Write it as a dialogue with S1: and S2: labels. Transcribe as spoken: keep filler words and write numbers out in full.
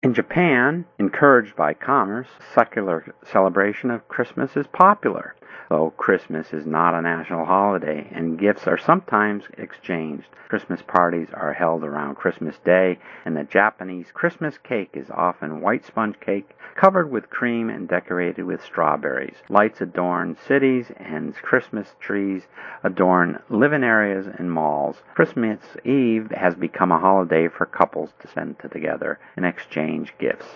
S1: In Japan, encouraged by commerce, secular celebration of Christmas is popular, though Christmas is not a national holiday, and gifts are sometimes exchanged. Christmas parties are held around Christmas Day, and the Japanese Christmas cake is often white sponge cake covered with cream and decorated with strawberries. Lights adorn cities, and Christmas trees adorn living areas and malls. Christmas Eve has become a holiday for couples to spend together and exchange gifts.